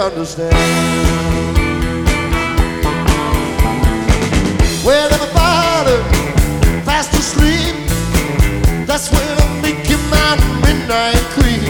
understand. Well, everybody fast asleep. That's when I make you my midnight call.